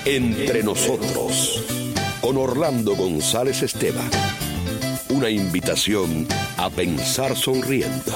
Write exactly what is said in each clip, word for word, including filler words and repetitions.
Entre nosotros, con Orlando González Esteban. Una invitación a pensar sonriendo.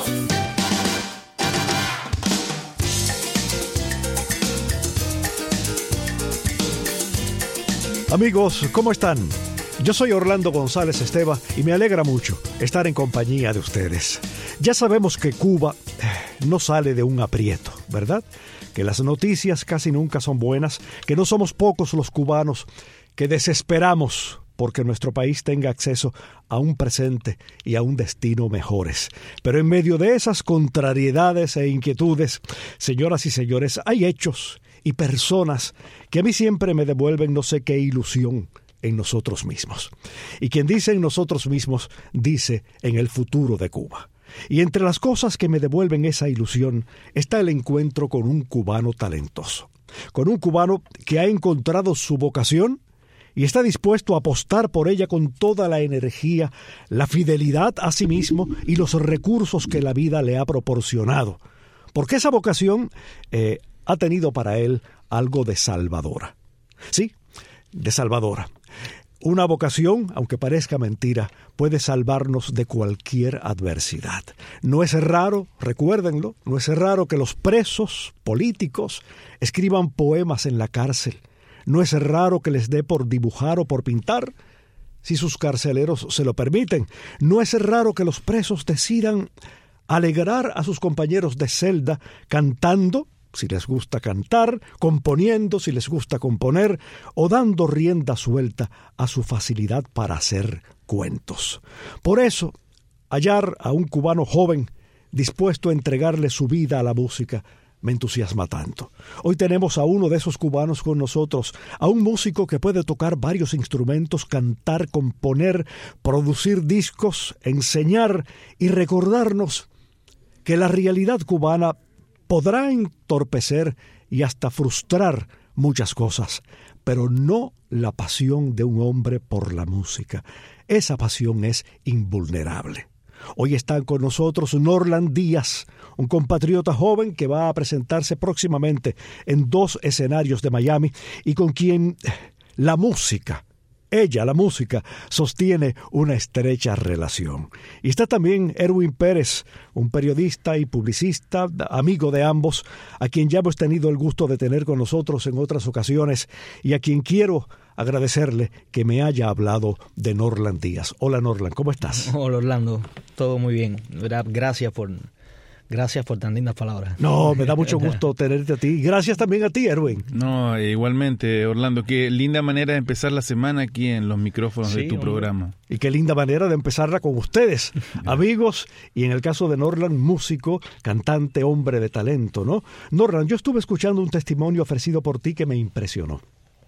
Amigos, ¿cómo están? Yo soy Orlando González Esteban y me alegra mucho estar en compañía de ustedes. Ya sabemos que Cuba no sale de un aprieto, ¿verdad? Que las noticias casi nunca son buenas, que no somos pocos los cubanos que desesperamos porque nuestro país tenga acceso a un presente y a un destino mejores. Pero en medio de esas contrariedades e inquietudes, señoras y señores, hay hechos y personas que a mí siempre me devuelven no sé qué ilusión en nosotros mismos. Y quien dice en nosotros mismos, dice en el futuro de Cuba. Y entre las cosas que me devuelven esa ilusión está el encuentro con un cubano talentoso, con un cubano que ha encontrado su vocación y está dispuesto a apostar por ella con toda la energía, la fidelidad a sí mismo y los recursos que la vida le ha proporcionado. Porque esa vocación eh, ha tenido para él algo de salvadora. Sí, de salvadora. Una vocación, aunque parezca mentira, puede salvarnos de cualquier adversidad. No es raro, recuérdenlo, no es raro que los presos políticos escriban poemas en la cárcel. No es raro que les dé por dibujar o por pintar, si sus carceleros se lo permiten. No es raro que los presos decidan alegrar a sus compañeros de celda cantando, si les gusta cantar, componiendo, si les gusta componer, o dando rienda suelta a su facilidad para hacer cuentos. Por eso, hallar a un cubano joven dispuesto a entregarle su vida a la música me entusiasma tanto. Hoy tenemos a uno de esos cubanos con nosotros, a un músico que puede tocar varios instrumentos, cantar, componer, producir discos, enseñar y recordarnos que la realidad cubana podrá entorpecer y hasta frustrar muchas cosas, pero no la pasión de un hombre por la música. Esa pasión es invulnerable. Hoy están con nosotros Norland Díaz, un compatriota joven que va a presentarse próximamente en dos escenarios de Miami y con quien la música, ella, la música, sostiene una estrecha relación. Y está también Erwin Pérez, un periodista y publicista, amigo de ambos, a quien ya hemos tenido el gusto de tener con nosotros en otras ocasiones y a quien quiero agradecerle que me haya hablado de Norland Díaz. Hola Norland, ¿cómo estás? Hola Orlando, todo muy bien. Gracias por... Gracias por tan lindas palabras. No, me da mucho gusto tenerte a ti. Gracias también a ti, Erwin. No, igualmente, Orlando. Qué linda manera de empezar la semana aquí en los micrófonos sí, de tu hombre. programa. Y qué linda manera de empezarla con ustedes, amigos, y en el caso de Norland, músico, cantante, hombre de talento, ¿no? Norland, yo estuve escuchando un testimonio ofrecido por ti que me impresionó.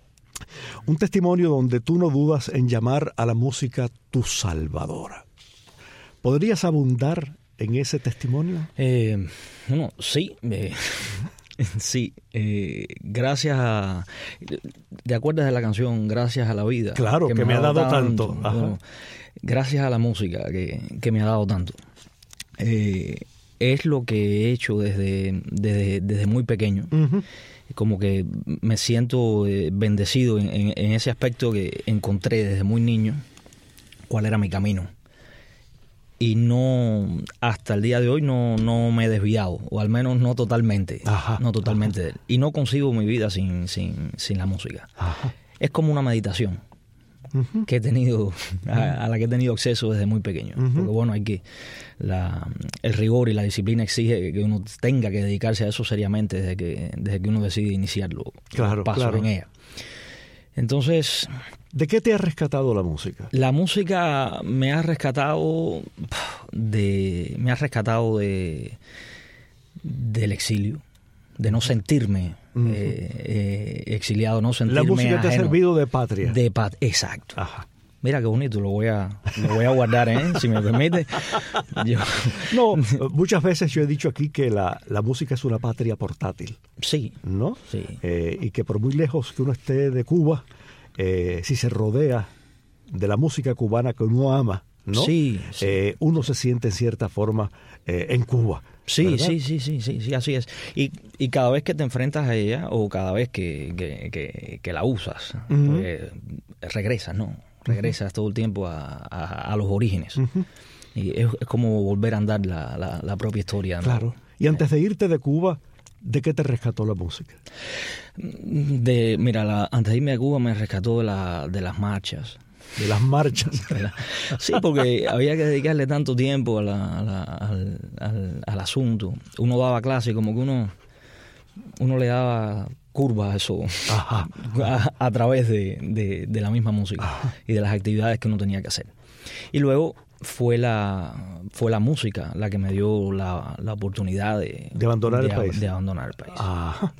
Un testimonio donde tú no dudas en llamar a la música tu salvadora. ¿Podrías abundar en ese testimonio? Eh, bueno, sí, eh, sí, eh, gracias a, ¿te acuerdas de la canción Gracias a la vida? Claro, que, que me, me ha dado, dado tanto. tanto. Bueno, gracias a la música que, que me ha dado tanto. Eh, es lo que he hecho desde, desde, desde muy pequeño. Uh-huh. Como que me siento eh, bendecido en, en, en ese aspecto que encontré desde muy niño cuál era mi camino. Y no, hasta el día de hoy no, no me he desviado, o al menos no totalmente, ajá, no totalmente de él. Y no concibo mi vida sin, sin, sin la música. Ajá. Es como una meditación uh-huh. que he tenido, a, a la que he tenido acceso desde muy pequeño. Uh-huh. Porque bueno, hay que, la, el rigor y la disciplina exige que uno tenga que dedicarse a eso seriamente desde que, desde que uno decide iniciarlo, claro, pasos claro. en ella. Entonces, ¿de qué te ha rescatado la música? La música me ha rescatado de, me ha rescatado de del exilio, de no sentirme uh-huh. eh, eh, exiliado, no sentirme La música te ha servido de patria. De pat, exacto. Ajá. Mira qué bonito, lo voy a, lo voy a guardar, ¿eh? Si me permite. Yo... No, muchas veces yo he dicho aquí que la, la música es una patria portátil. Sí. ¿No? Sí. Eh, y que por muy lejos que uno esté de Cuba, eh, si se rodea de la música cubana que uno ama, ¿no? Sí, sí. Eh, uno se siente en cierta forma eh, en Cuba. Sí, ¿verdad? sí, sí, sí, sí, sí, así es. Y, y cada vez que te enfrentas a ella o cada vez que, que, que, que la usas, uh-huh. pues, regresas, ¿no? Regresas uh-huh. todo el tiempo a, a, a los orígenes. Uh-huh. Y es, es como volver a andar la, la, la propia historia, ¿no? Claro. Y antes de irte de Cuba, ¿de qué te rescató la música? De, mira, la, antes de irme a Cuba me rescató de, la, de las marchas. De las marchas. Sí, porque había que dedicarle tanto tiempo a la, a la, al, al, al asunto. Uno daba clase y como que uno, uno le daba curvas a eso a, a través de, de, de la misma música Ajá. y de las actividades que uno tenía que hacer. Y luego fue la fue la música la que me dio la, la oportunidad de, de abandonar de, el país. De abandonar el país. Ajá.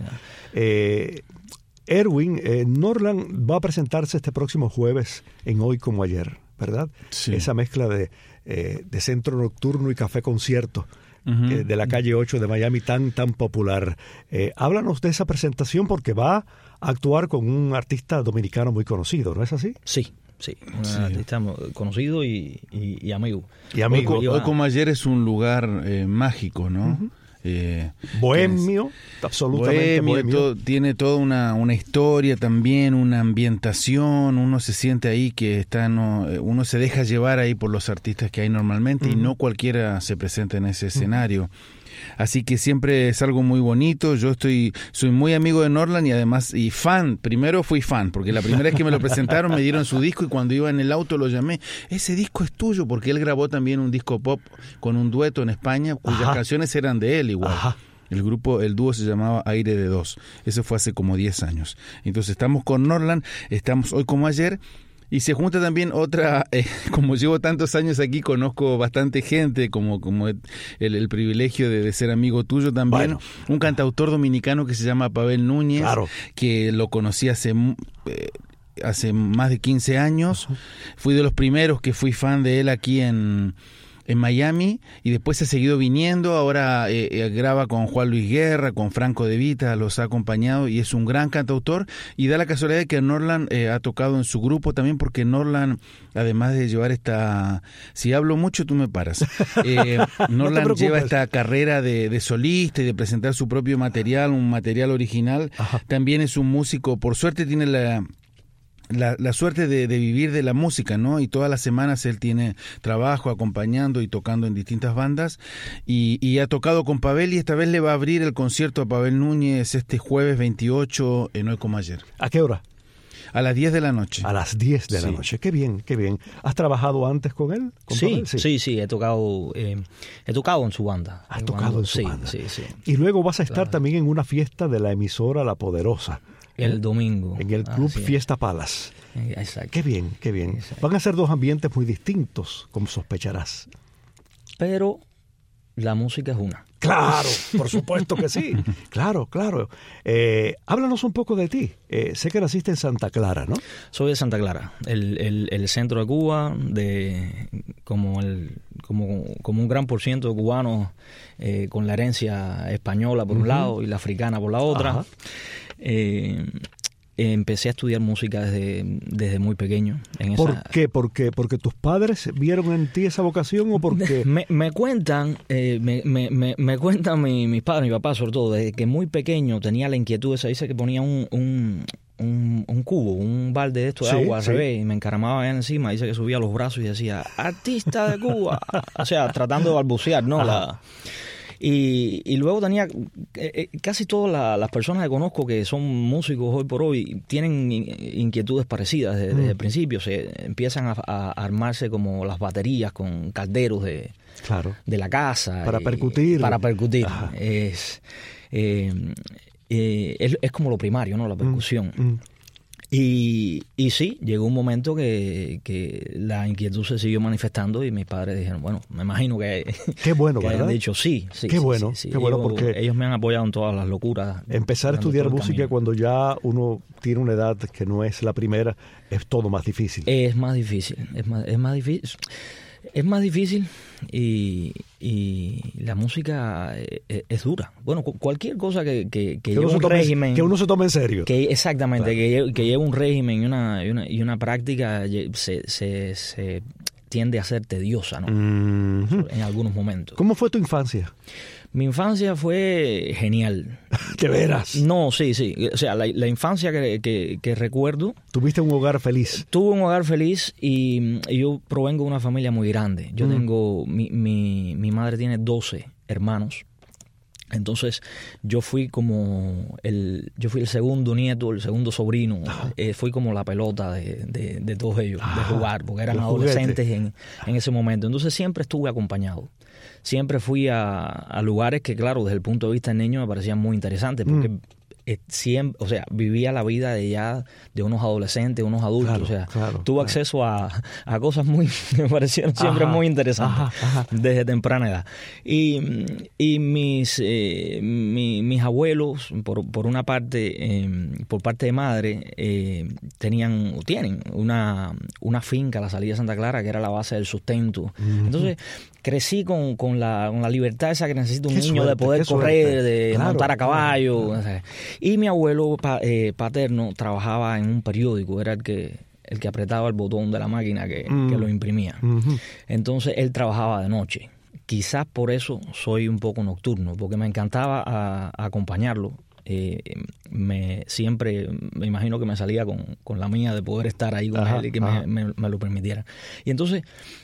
Eh, Erwin, eh, Norland va a presentarse este próximo jueves en Hoy Como Ayer, ¿verdad? Sí. Esa mezcla de, eh, de centro nocturno y café concierto uh-huh. eh, de la calle ocho de Miami tan, tan popular. Eh, háblanos de esa presentación porque va a actuar con un artista dominicano muy conocido, ¿no es así? Sí. Sí, un sí. artista conocido y, y, y amigo. Y amigo. Hoy, hoy Como Ayer es un lugar eh, mágico, ¿no? Uh-huh. Eh, bohemio, es, absolutamente bohemio, bohemio. Todo, tiene toda una, una historia también, una ambientación, uno se siente ahí que está, no, uno se deja llevar ahí por los artistas que hay normalmente uh-huh. y no cualquiera se presenta en ese escenario. Uh-huh. Así que siempre es algo muy bonito. Yo estoy soy muy amigo de Norland y además y fan. Primero fui fan porque la primera vez que me lo presentaron me dieron su disco y cuando iba en el auto lo llamé. Ese disco es tuyo porque él grabó también un disco pop con un dueto en España cuyas Ajá. canciones eran de él igual. Ajá. El grupo, el dúo se llamaba Aire de Dos. Eso fue hace como diez años. Entonces estamos con Norland, estamos Hoy Como Ayer. Y se junta también otra, eh, como llevo tantos años aquí, conozco bastante gente, como, como el, el privilegio de, de ser amigo tuyo también. Bueno. Un cantautor dominicano que se llama Pavel Núñez, claro. que lo conocí hace... Eh, hace más de quince años. Uh-huh. Fui de los primeros que fui fan de él aquí en... en Miami y después ha seguido viniendo, ahora eh, eh, graba con Juan Luis Guerra, con Franco De Vita, los ha acompañado y es un gran cantautor y da la casualidad de que Norland eh, ha tocado en su grupo también porque Norland, además de llevar esta, si hablo mucho tú me paras, eh, Norland no lleva esta carrera de, de solista y de presentar su propio material, un material original, Ajá. también es un músico, por suerte tiene la... La, la suerte de, de vivir de la música, ¿no? Y todas las semanas él tiene trabajo acompañando y tocando en distintas bandas y, y ha tocado con Pavel y esta vez le va a abrir el concierto a Pavel Núñez este jueves veintiocho en Hoy Como Ayer. ¿A qué hora? A las diez de la noche. A las diez de la sí. noche. Qué bien, qué bien. ¿Has trabajado antes con él? ¿Con sí, sí, sí, sí, he tocado eh, he tocado en su banda. ¿Has tocado Cuando, en su sí, banda? Sí, sí. Y luego vas a estar claro. también en una fiesta de la emisora La Poderosa. El domingo. En el Club ah, sí. Fiesta Palace. Exacto. Qué bien, qué bien. Exacto. Van a ser dos ambientes muy distintos, como sospecharás. Pero la música es una. Claro, por supuesto que sí. Claro, claro. Eh, háblanos un poco de ti. Eh, sé que naciste en Santa Clara, ¿no? Soy de Santa Clara, el, el, el centro de Cuba, de como el como, como un gran por ciento de cubanos eh, con la herencia española por uh-huh. un lado y la africana por la otra. Eh, empecé a estudiar música desde, desde muy pequeño. En ¿Por esa... qué? ¿Por qué? ¿Porque tus padres vieron en ti esa vocación o porque...? Me, me cuentan, eh, me, me, me, me cuentan mi, mis padres, mi papá sobre todo, desde que muy pequeño tenía la inquietud esa, dice que ponía un... un Un, un cubo, un balde de esto de sí, agua al sí. revés y me encaramaba allá encima, dice que subía los brazos y decía artista de Cuba, o sea, tratando de balbucear, ¿no? La, y, y luego tenía eh, casi todas la, las personas que conozco que son músicos hoy por hoy tienen inquietudes parecidas desde, mm. desde el principio, se empiezan a, a armarse como las baterías con calderos de, claro. de la casa para y, percutir para percutir Ajá. es eh, Eh, es, es como lo primario, ¿no? La percusión. Mm, mm. Y, y sí, llegó un momento que, que la inquietud se siguió manifestando y mis padres dijeron, bueno, me imagino que, qué bueno, que ¿verdad? hayan dicho sí. sí qué sí, bueno, sí, sí. qué bueno ellos, porque ellos me han apoyado en todas las locuras. Empezar a estudiar música camino. Cuando ya uno tiene una edad que no es la primera es todo más difícil. Es más difícil, es más, es más difícil. Es más difícil y, y la música es, es dura. Bueno, cualquier cosa que, que, que, que lleve un tome, régimen... Que uno se tome en serio. Que, exactamente, claro. que, lleve, que lleve un régimen y una, y una, y una práctica se, se, se, tiende a ser tediosa, ¿no? Mm-hmm. En algunos momentos. ¿Cómo fue tu infancia? Mi infancia fue genial. ¿De veras? No, sí, sí. O sea, la, la infancia que, que, que recuerdo... ¿Tuviste un hogar feliz? Tuve un hogar feliz y, y yo provengo de una familia muy grande. Yo mm. tengo... Mi, mi, mi madre tiene doce hermanos. Entonces yo fui como el yo fui el segundo nieto, el segundo sobrino, eh, fui como la pelota de, de, de todos ellos, Ajá. de jugar, porque eran adolescentes en, en ese momento. Entonces siempre estuve acompañado. Siempre fui a, a lugares que, claro, desde el punto de vista del niño me parecían muy interesantes, porque mm. eh, siempre, o sea, vivía la vida de ya de unos adolescentes, unos adultos. Claro, o sea, claro, tuve claro. acceso a, a cosas muy que me parecieron siempre Ajá, muy interesantes ajá, ajá. desde temprana edad. Y, y mis, eh, mi, mis abuelos, por, por una parte, eh, por parte de madre, eh, tenían, tienen una, una finca a la salida de Santa Clara que era la base del sustento. Uh-huh. Entonces, crecí con, con, la, con la libertad esa que necesita un qué niño suerte, de poder correr, suerte. de claro, montar a caballo. Claro, claro. Y mi abuelo pa, eh, paterno trabajaba en un periódico, era el que, el que apretaba el botón de la máquina que, mm. que lo imprimía. Uh-huh. Entonces él trabajaba de noche. Quizás por eso soy un poco nocturno, porque me encantaba a, a acompañarlo. Eh, me siempre me imagino que me salía con, con la mía de poder estar ahí con ajá, él y que me, me, me lo permitiera. Y entonces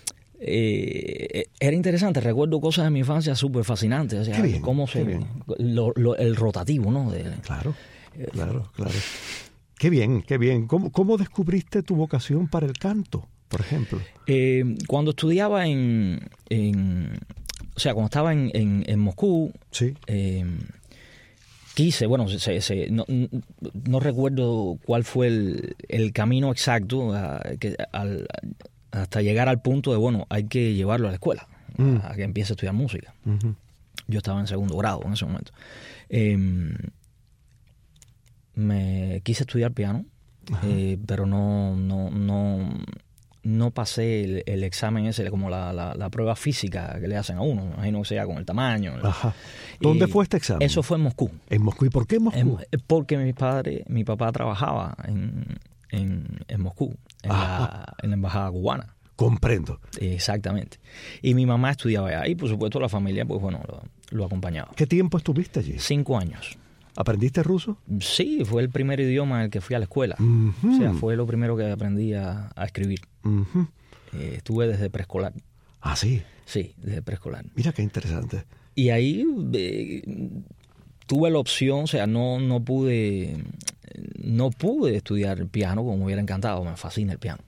eh, era interesante, recuerdo cosas de mi infancia súper fascinantes, o sea, bien, cómo se lo, lo, el rotativo, ¿no? De, claro, eh, claro, claro. Qué bien, qué bien. ¿Cómo, cómo descubriste tu vocación para el canto, por ejemplo? Eh, cuando estudiaba en, en o sea, cuando estaba en, en, en Moscú, sí. eh, quise, bueno, se, se, no, no recuerdo cuál fue el, el camino exacto a, que, al, hasta llegar al punto de, bueno, hay que llevarlo a la escuela, mm. a, a que empiece a estudiar música. Uh-huh. Yo estaba en segundo grado en ese momento. Eh, me quise estudiar piano, eh, pero no, no, no, no pasé el, el examen ese, como la, la, la prueba física que le hacen a uno. Me imagino que sea con el tamaño. Ajá. ¿Dónde y fue este examen? Eso fue en Moscú. ¿En Moscú? ¿Y por qué en Moscú? En, porque mi padre, mi papá trabajaba en, en, en Moscú, en la, en la embajada cubana. Comprendo. Exactamente. Y mi mamá estudiaba allá. Y por supuesto la familia, pues bueno, lo, lo acompañaba. ¿Qué tiempo estuviste allí? Cinco años. ¿Aprendiste ruso? Sí, fue el primer idioma en el que fui a la escuela. Uh-huh. O sea, fue lo primero que aprendí a, a escribir. Uh-huh. Eh, estuve desde preescolar. ¿Ah, sí? Sí, desde preescolar. Mira qué interesante. Y ahí eh, tuve la opción, o sea, no, no pude no pude estudiar piano como me hubiera encantado. Me fascina el piano.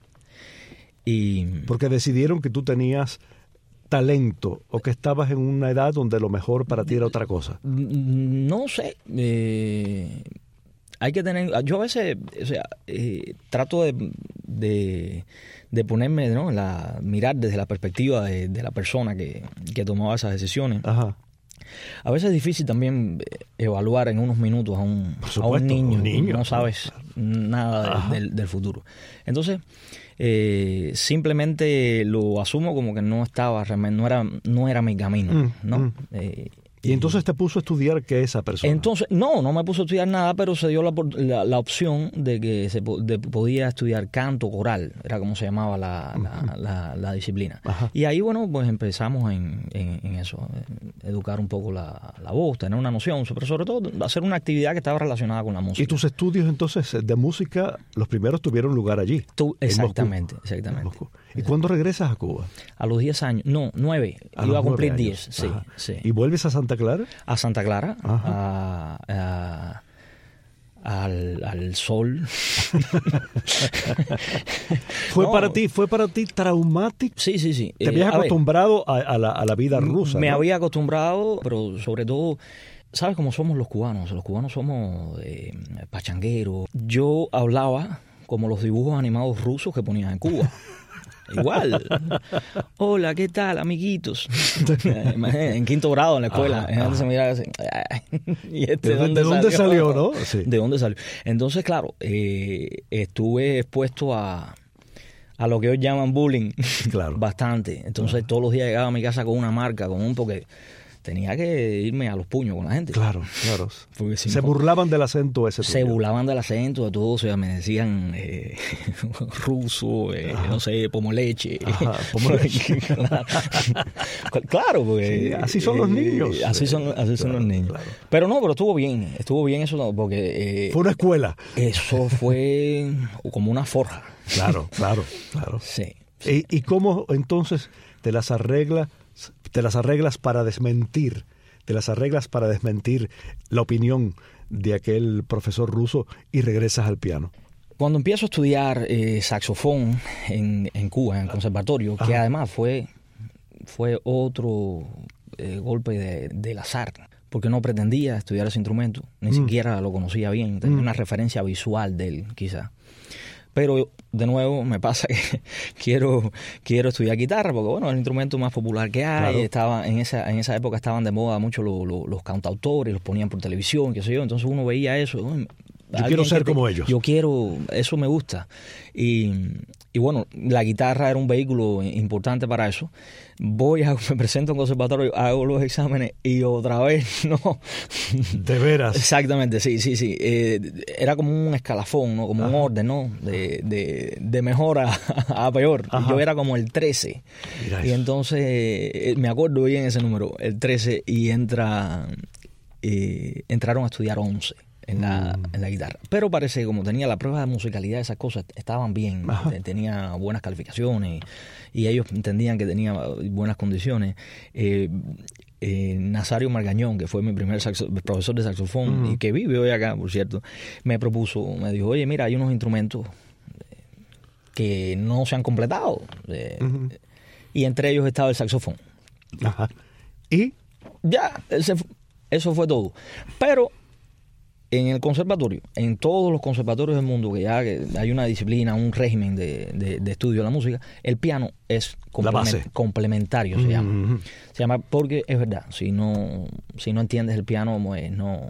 Y porque decidieron que tú tenías talento o que estabas en una edad donde lo mejor para ti era otra cosa. No sé. Eh, hay que tener... Yo a veces, o sea, eh, trato de, de, de ponerme, ¿no? La, mirar desde la perspectiva de, de la persona que, que tomaba esas decisiones. Ajá. A veces es difícil también evaluar en unos minutos a un, supuesto, a un niño. Un niño no sabes nada de, del, del futuro. Entonces... Eh, simplemente lo asumo como que no estaba realmente, no era, no era mi camino, mm, ¿no? Mm. Eh, y entonces te puso a estudiar ¿qué esa persona? Entonces, no, no me puso a estudiar nada, pero se dio la, la, la opción de que se de, podía estudiar canto coral, era como se llamaba la, uh-huh. la, la, la disciplina. Ajá. Y ahí, bueno, pues empezamos en, en, en eso, en educar un poco la, la voz, tener una noción, pero sobre todo hacer una actividad que estaba relacionada con la música. ¿Y tus estudios entonces de música, los primeros tuvieron lugar allí? Tú, exactamente, exactamente. ¿Y cuándo regresas a Cuba? A los diez años, no, nueve, a iba a cumplir diez, sí, sí. ¿Y vuelves a Santa Clara? A Santa Clara, a, a, al, al sol. ¿Fue no. para ti fue para ti traumático? Sí, sí, sí. ¿Te habías eh, acostumbrado a, a, la, a la vida rusa? Me ¿no? había acostumbrado, pero sobre todo... ¿Sabes cómo somos los cubanos? Los cubanos somos eh, pachangueros. Yo hablaba como los dibujos animados rusos que ponían en Cuba. Igual. Hola, ¿qué tal, amiguitos? En quinto grado en la escuela. Ajá, ajá. Se miraba así. ¿Y este ¿De, de dónde, ¿de dónde salió? salió, no? Sí. ¿De dónde salió? Entonces, claro, eh, estuve expuesto a, a lo que hoy llaman bullying. Claro. Bastante. Entonces, ajá. todos los días llegaba a mi casa con una marca, con un porque tenía que irme a los puños con la gente. Claro, claro. Porque si se no, burlaban del acento ese. Se tuyo. burlaban del acento de todo, o sea, me decían eh, ruso, eh, no sé, pomoleche. Ajá, pomoleche. Claro, porque... Sí, así son los niños. Eh, así son, así son claro, los niños. Claro. Pero no, pero estuvo bien, estuvo bien eso, porque... Eh, fue una escuela. Eso fue como una forja. Claro, claro, claro. Sí. sí. ¿Y, y cómo entonces te las arreglas, te las arreglas para desmentir, te las arreglas para desmentir la opinión de aquel profesor ruso y regresas al piano? Cuando empiezo a estudiar eh, saxofón en, en Cuba, en el conservatorio, Ajá. que además fue, fue otro eh, golpe de, del azar, porque no pretendía estudiar ese instrumento, ni mm. siquiera lo conocía bien, tenía mm. una referencia visual de él, quizá. Pero, de nuevo, me pasa que quiero, quiero estudiar guitarra, porque, bueno, es el instrumento más popular que hay. Claro. Estaba, en, esa, en esa época estaban de moda mucho los, los, los cantautores, los ponían por televisión, qué sé yo. Entonces uno veía eso. Yo quiero ser te, como ellos. Yo quiero, eso me gusta. Y, y bueno, la guitarra era un vehículo importante para eso. Voy, a, me presento en conservatorio, hago los exámenes y otra vez no. ¿De veras? Exactamente, sí, sí, sí. Eh, era como un escalafón, ¿no? Como Ajá. un orden, ¿no? De, de, de mejor a, a peor. Ajá. Yo era como el trece. Mira y eso. Entonces, eh, me acuerdo bien ese número, el trece, y entra, eh, entraron a estudiar once. En la, mm. en la guitarra. Pero parece que como tenía la prueba de musicalidad, esas cosas estaban bien. Ajá. Tenía buenas calificaciones y ellos entendían que tenía buenas condiciones. Eh, eh, Nazario Margañón, que fue mi primer saxo, profesor de saxofón mm. y que vive hoy acá, por cierto, me propuso, me dijo, oye, mira, hay unos instrumentos que no se han completado. Eh, mm-hmm. Y entre ellos estaba el saxofón. Ajá. ¿Y? Ya, ese, eso fue todo. Pero en el conservatorio, en todos los conservatorios del mundo, que ya hay una disciplina, un régimen de, de, de estudio de la música, el piano es complement, complementario, se mm-hmm. llama. Se llama porque es verdad, si no, si no entiendes el piano, pues no...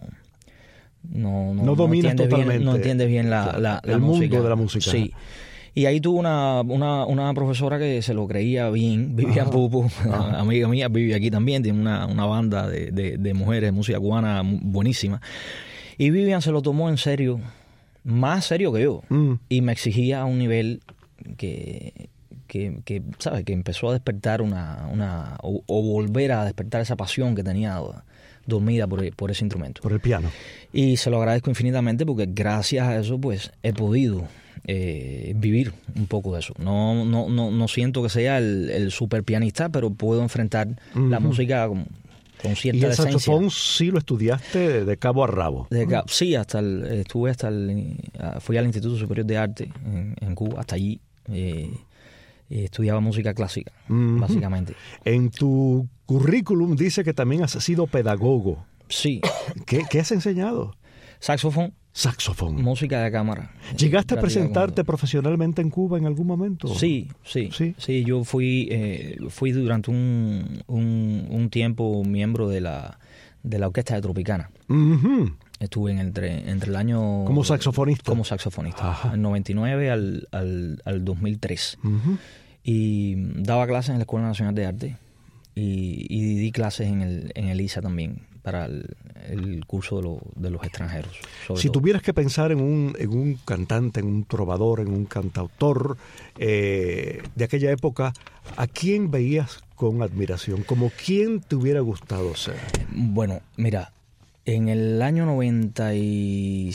No, no, no dominas no totalmente. Bien, no entiendes bien la, la, la, el la mundo música. de la música. Sí. Y ahí tuve una, una, una profesora que se lo creía bien, vivía en Pupo, amiga mía, vive aquí también, tiene una, una banda de, de, de mujeres de música cubana buenísima. Y Vivian se lo tomó en serio, más serio que yo, mm. y me exigía a un nivel que, que, que ¿sabes? Que empezó a despertar una, una o, o volver a despertar esa pasión que tenía dormida por, por ese instrumento. Por el piano. Y se lo agradezco infinitamente porque gracias a eso pues he podido eh, vivir un poco de eso. No, no, no, no siento que sea el, el super pianista, pero puedo enfrentar uh-huh. la música con, con cierta decencia. ¿Y el decencia. saxofón sí lo estudiaste de, de cabo a rabo? De cabo, sí, hasta el, estuve hasta el, fui al Instituto Superior de Arte en, en Cuba, hasta allí. Eh, estudiaba música clásica, uh-huh. básicamente. En tu currículum dice que también has sido pedagogo. Sí. ¿Qué, qué has enseñado? Saxofón. Saxofón. Música de cámara. ¿Llegaste a presentarte profesionalmente en Cuba en algún momento? Sí, sí. Sí, sí yo fui eh, fui durante un, un, un tiempo miembro de la, de la Orquesta de Tropicana. Uh-huh. Estuve en entre, entre el año... ¿Como saxofonista? Como saxofonista. Ajá. Del noventa y nueve al, al, al dos mil tres. Uh-huh. Y daba clases en la Escuela Nacional de Arte. Y, y di clases en el, en el I S A también, para el, el curso de, lo, de los extranjeros. Si todo. Tuvieras que pensar en un, en un cantante, en un trovador, en un cantautor eh, de aquella época, ¿a quién veías con admiración? ¿Como quién te hubiera gustado ser? Bueno, mira... En el año noventa y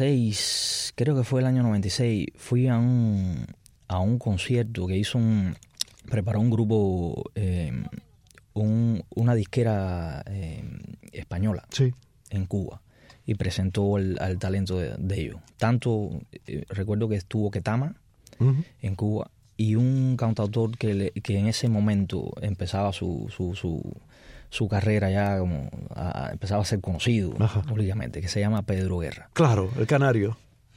seis, creo que fue el año noventa y seis, fui a un, a un concierto que hizo un... preparó un grupo, eh, un, una disquera eh, española sí. en Cuba y presentó el, al talento de, de ellos. Tanto, eh, recuerdo que estuvo Ketama uh-huh. en Cuba y un cantautor que, le, que en ese momento empezaba su... su, su su carrera ya como a, empezaba a ser conocido Ajá. públicamente, que se llama Pedro Guerra. Claro, el canario.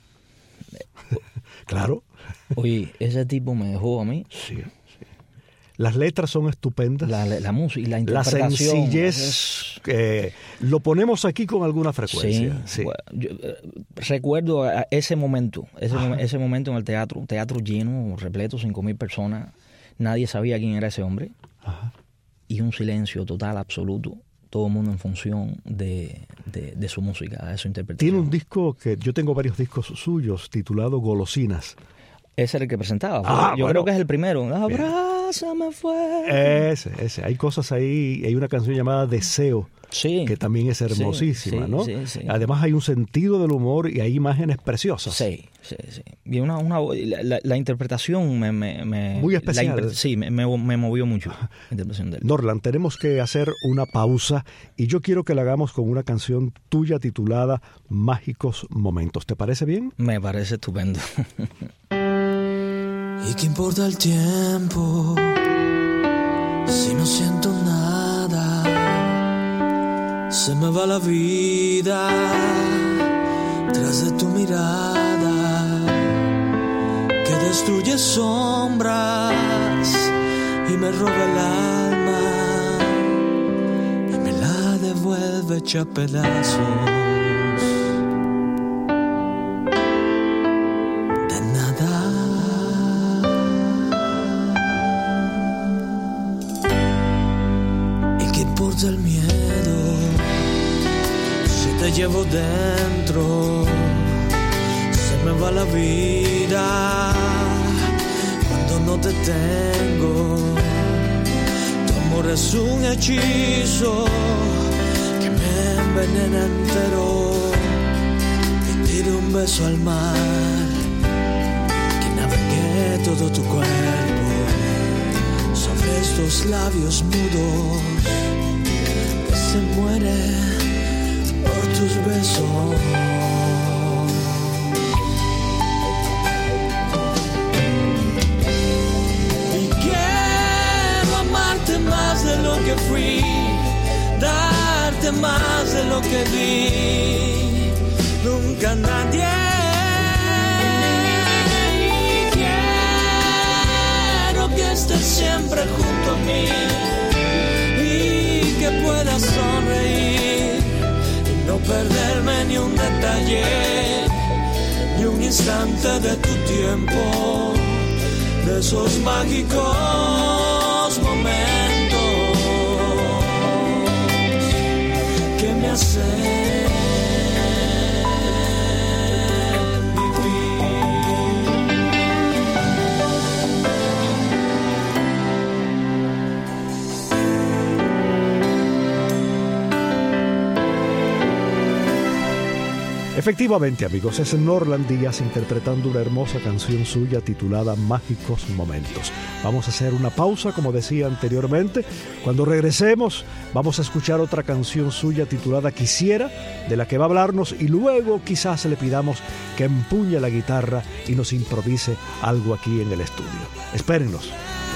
Claro. Oye, ese tipo me dejó a mí. Sí, sí. Las letras son estupendas. La, la, la música y la interpretación. La sencillez, es... eh, lo ponemos aquí con alguna frecuencia. Sí, sí. Bueno, yo, eh, recuerdo a ese momento, ese, mom- ese momento en el teatro, un teatro lleno, repleto, cinco mil personas. Nadie sabía quién era ese hombre. Ajá. Y un silencio total, absoluto. todo el mundo en función de, de, de su música, de su interpretación. Tiene un disco que yo tengo varios discos suyos titulado Golosinas. Ese era el que presentaba. Ah, yo bueno. creo que es el primero. Abrázame fuerte. Ese, ese. Hay cosas ahí. Hay una canción llamada Deseo. Sí. Que también es hermosísima, sí, ¿no? Sí, sí. Además hay un sentido del humor y hay imágenes preciosas. Sí, sí, sí. Y una, una, la, la, la interpretación me... me, me Muy especial. La, sí, me, me, me movió mucho la interpretación de él. Norland, tenemos que hacer una pausa y yo quiero que la hagamos con una canción tuya titulada Mágicos Momentos. ¿Te parece bien? Me parece estupendo. ¿Y qué importa el tiempo si no siento nada? Se me va la vida tras de tu mirada que destruye sombras y me roba el alma y me la devuelve hecha pedazos. De nada. ¿Y qué importa el miedo? Te llevo dentro, se me va la vida cuando no te tengo. Tu amor es un hechizo que me envenena entero y tiro un beso al mar que navegue todo tu cuerpo sobre estos labios mudos que se mueren tus besos. Y quiero amarte más de lo que fui, darte más de lo que di. Nunca nadie. Y quiero que estés siempre junto a mí y que puedas sonreír, no perderme ni un detalle, ni un instante de tu tiempo, de esos mágicos momentos que me hacen Efectivamente, amigos, es Norland Díaz interpretando una hermosa canción suya titulada Mágicos Momentos. Vamos a hacer una pausa, como decía anteriormente. Cuando regresemos, vamos a escuchar otra canción suya titulada Quisiera, de la que va a hablarnos, y luego quizás le pidamos que empuñe la guitarra y nos improvise algo aquí en el estudio. Espérennos.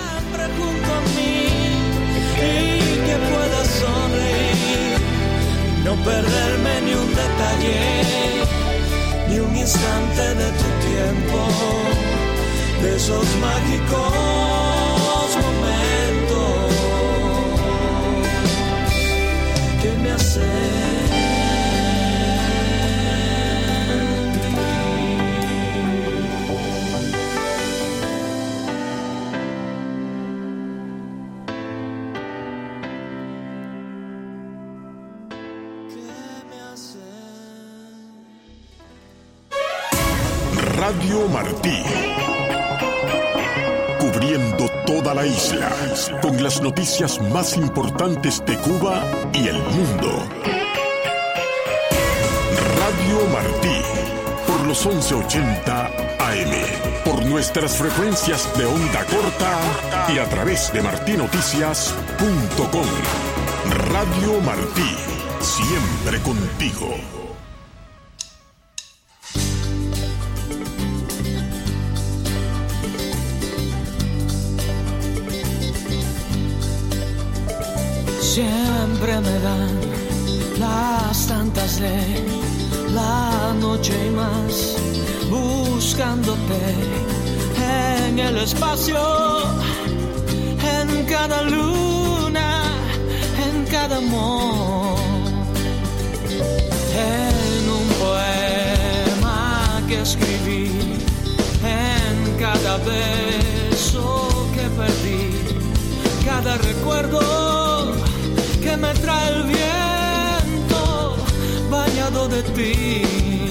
No perderme ni un detalle, ni un instante de tu tiempo, de esos mágicos momentos que me hacen. Radio Martí, cubriendo toda la isla con las noticias más importantes de Cuba y el mundo. Radio Martí, por los once ochenta A M, por nuestras frecuencias de onda corta y a través de martinoticias punto com. Radio Martí, siempre contigo. Siempre me dan las tantas de la noche y más, buscándote en el espacio, en cada luna, en cada amor, en un poema que escribí, en cada beso que perdí, cada recuerdo que me trae el viento bañado de ti.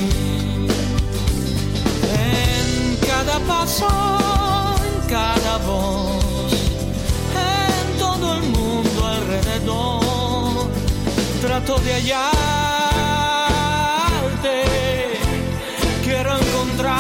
En cada paso, en cada voz, en todo el mundo alrededor, trato de hallarte, quiero encontrarte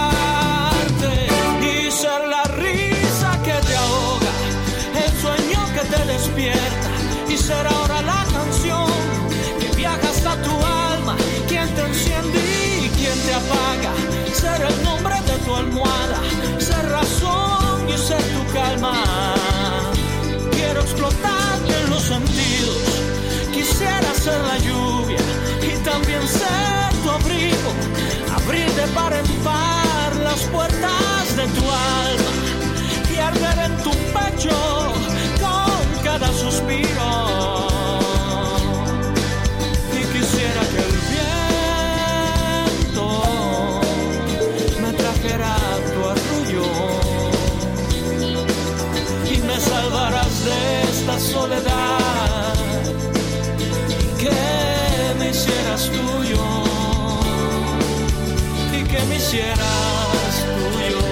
y ser la risa que te ahoga, el sueño que te despierta, y ser ahora la canción que viaja hasta tu alma, quien te enciende y quien te apaga, ser el nombre de tu almohada, ser razón y ser tu calma. Quiero explotarte en los sentidos, quisiera ser la lluvia y también ser tu abrigo, abrirte para par las puertas de tu alma y arder en tu pecho con cada suspiro. Y quisiera que el viento me trajera tu arrullo y me salvarás de esta soledad, que me hicieras tuyo y que me hicieras tuyo.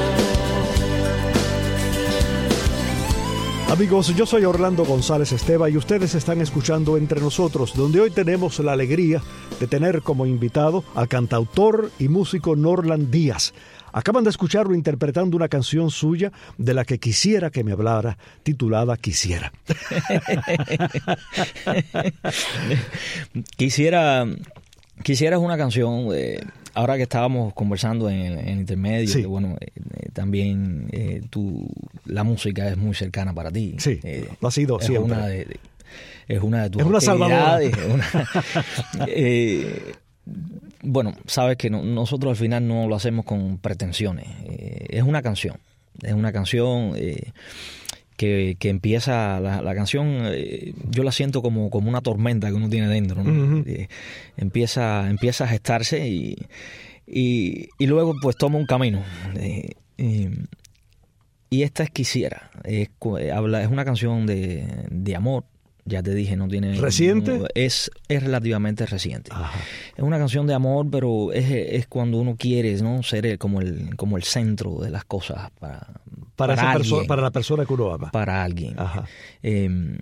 Amigos, yo soy Orlando González Esteva y ustedes están escuchando Entre Nosotros, donde hoy tenemos la alegría de tener como invitado al cantautor y músico Norland Díaz. Acaban de escucharlo interpretando una canción suya de la que quisiera que me hablara, titulada Quisiera. Quisiera, quisiera es una canción, eh, ahora que estábamos conversando en, en intermedio, sí. que bueno, eh, también eh, tu, la música es muy cercana para ti. Sí, eh, lo ha sido es siempre. Una de, de, es una de tus es una actividades. salvadora. Una, eh, bueno, sabes que no, nosotros al final no lo hacemos con pretensiones. Eh, es una canción, es una canción eh, que, que empieza, la, la canción eh, yo la siento como, como una tormenta que uno tiene dentro, ¿no? Uh-huh. eh, empieza, empieza a gestarse y, y, y luego pues toma un camino. Eh, eh, y esta es Quisiera, es, habla, es una canción de, de amor. Ya te dije, no tiene... ¿Reciente? No, es, es relativamente reciente. Ajá. Es una canción de amor, pero es, es cuando uno quiere, ¿no? Ser el, como, el, como el centro de las cosas para, para, para, esa alguien, perso- para la persona que uno ama. Para alguien. Ajá. Eh,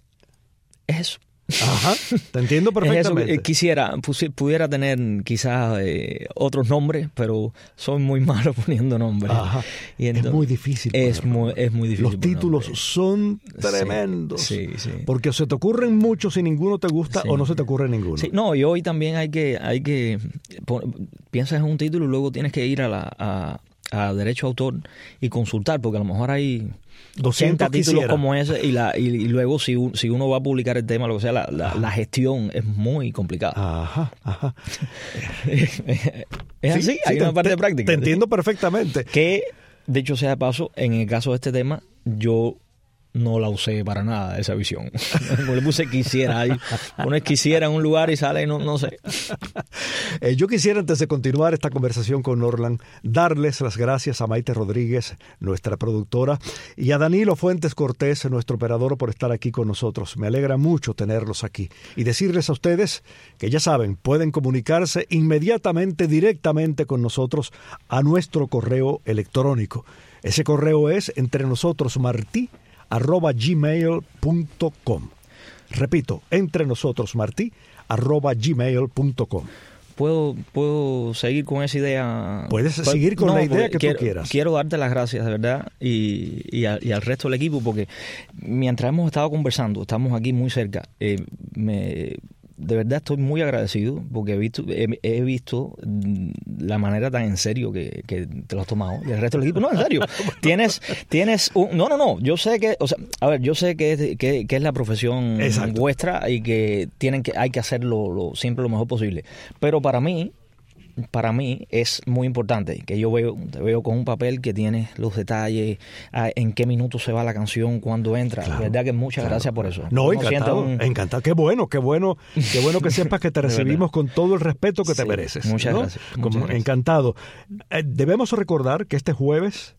es eso. Ajá, te entiendo perfectamente. Eso, quisiera, pudiera tener quizás eh, otros nombres, pero soy muy malo poniendo nombres. Ajá. Y entonces, es muy difícil. Es muy, es muy difícil. Los títulos nombres. Son tremendos. Sí, sí, sí. Porque o se te ocurren muchos y ninguno te gusta, sí, o no se te ocurre ninguno. Sí, no, y hoy también hay que, hay que piensas en un título y luego tienes que ir a la a, a derecho de autor y consultar, porque a lo mejor hay ochenta títulos quisiera. Como ese y, la, y, y luego si, si uno va a publicar el tema, lo que sea, la, la, la gestión es muy complicada. Ajá, ajá. es sí, así, sí, hay te, una parte te, de práctica. Te entiendo perfectamente. Que, de hecho sea de paso, en el caso de este tema, yo no la usé para nada, esa visión. Le puse quisiera ahí. Pones quisiera en un lugar y sale, no, no sé. Eh, yo quisiera, antes de continuar esta conversación con Norland, darles las gracias a Maite Rodríguez, nuestra productora, y a Danilo Fuentes Cortés, nuestro operador, por estar aquí con nosotros. Me alegra mucho tenerlos aquí. Y decirles a ustedes que ya saben, pueden comunicarse inmediatamente, directamente con nosotros a nuestro correo electrónico. Ese correo es entrenosotros.martí arroba gmail punto com. Repito, entrenosotros.martí arroba gmail punto com. ¿Puedo, ¿Puedo seguir con esa idea? Puedes seguir con no, la idea que quiero, tú quieras. Quiero darte las gracias, de verdad, y, y, a, y al resto del equipo, porque mientras hemos estado conversando, estamos aquí muy cerca, eh, me... de verdad estoy muy agradecido porque he visto, he, he visto la manera tan en serio que, que te lo has tomado y el resto del equipo. No, en serio. Tienes, tienes un, no, no, no. Yo sé que, o sea, a ver, yo sé que es, que, que es la profesión Exacto. vuestra y que tienen que, hay que hacerlo lo, siempre lo mejor posible. Pero para mí, para mí es muy importante que yo veo, te veo con un papel que tiene los detalles, en qué minuto se va la canción, cuándo entra. Claro, verdad que muchas claro. gracias por eso. No, no encantado, un... encantado. Qué bueno, qué bueno, qué bueno que sepas que te recibimos con todo el respeto que sí, te mereces. Muchas ¿no? gracias. Como, muchas gracias. Encantado. Eh, debemos recordar que este jueves